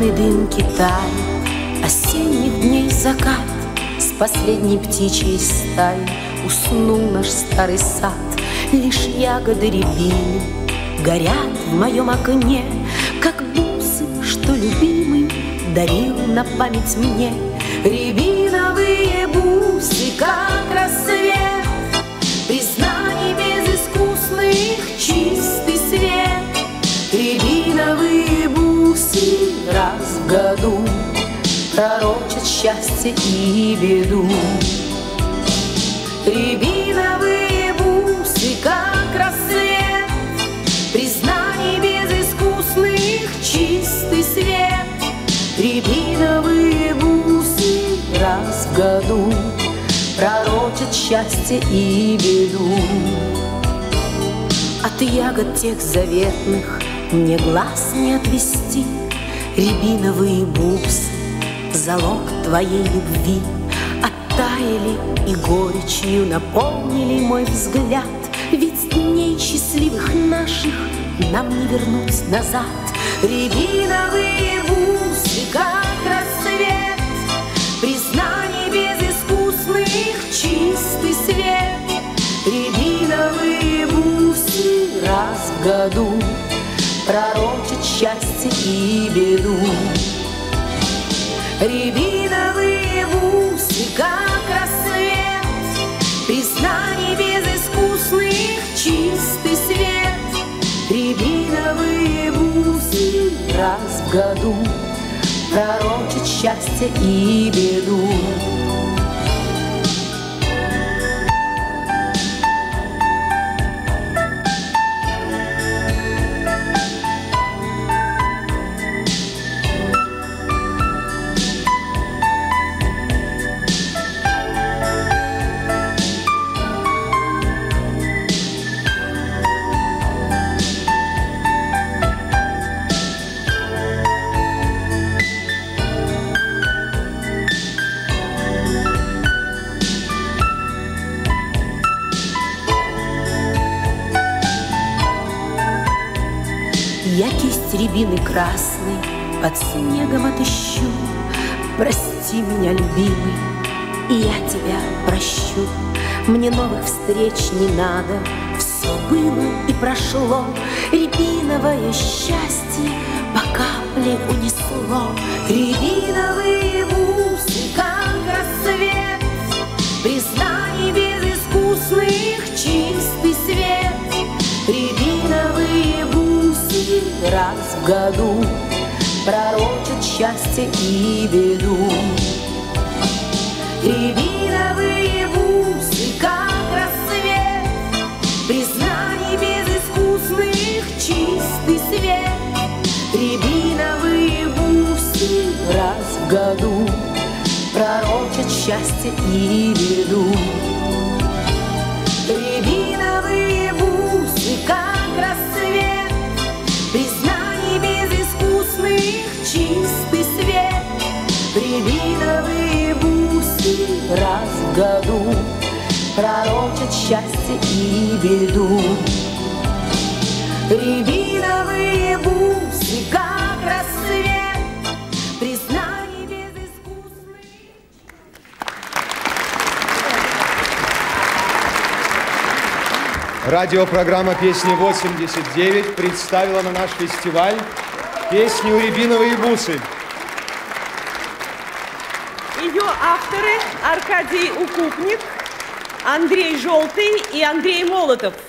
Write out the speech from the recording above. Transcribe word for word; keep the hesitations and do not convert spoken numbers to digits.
зеленой дымке тает осенних дней закат. С последней птичьей стаей уснул наш старый сад. Лишь ягоды рябины горят в моем окне, как бусы, что любимый дарил на память мне. Рябиновые бусы, как рассвет, признаний безыскусных, чистый свет. Рябиновые бусы раз в году пророчат счастье и беду. Рябиновые бусы, как рассвет, признаний безыскусных, чистый свет. Рябиновые бусы раз в году пророчат счастье и беду. От ягод тех заветных мне глаз не отвести. Рябиновые бусы — залог твоей любви. Оттаяли и горечью наполнили мой взгляд. Ведь дней счастливых наших нам не вернуть назад. Рябиновые бусы, как рассвет, признаний безыскусных, чистый свет. Рябиновые бусы раз в году пророчат счастье и беду. Рябиновые бусы, как рассвет, признаний безыскусных, чистый свет. Рябиновые бусы раз в году пророчат счастье и беду. Я кисть рябины красной под снегом отыщу. Прости меня, любимый, и я тебя прощу. Мне новых встреч не надо, все было и прошло. Рябиновое счастье по капле унесло. Рябиновые бусы, как рассвет, признаний безыскусных, чистый свет. Рябиновые бусы раз в году пророчат счастье и беду. Рябиновые бусы, как рассвет, признаний безыскусных, чистый свет. Рябиновые бусы раз в году пророчат счастье и беду. Рябиновые бусы, как рассвет, признаний безыскусных, чистый свет. Рябиновые бусы раз в году пророчат счастье и беду. Рябиновые бусы, как рассвет, признаний безыскусных. Радиопрограмма «Песни восемьдесят девять» представила на наш фестиваль песню «Рябиновые бусы». Ее авторы Аркадий Укупник, Андрей Желтый и Андрей Молотов.